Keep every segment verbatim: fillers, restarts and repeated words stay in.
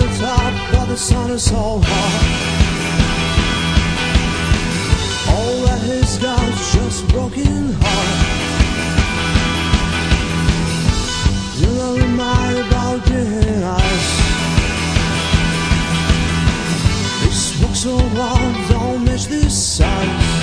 the top, but the sun is so hot. All that he's got is just a broken heart. You know remind about green eyes. This work so hard, don't match this size.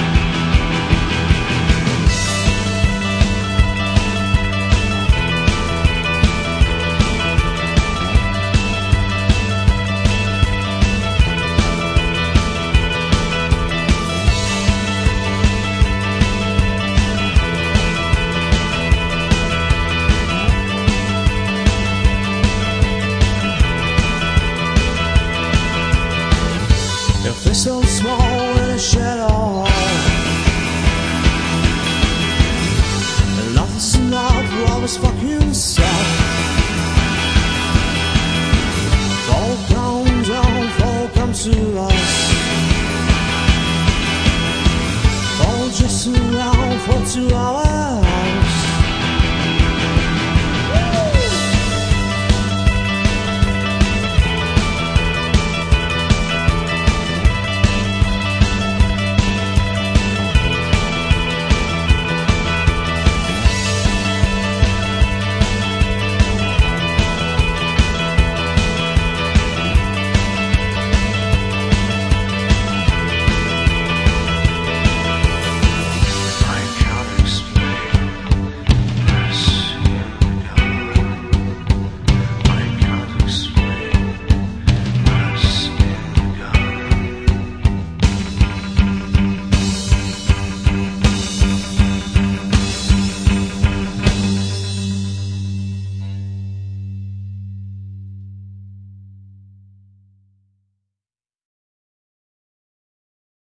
Your face so small in a shadow, and nothing's enough for all this fucking stuff. Fall down, down, fall come to us. Fall just around for two hours.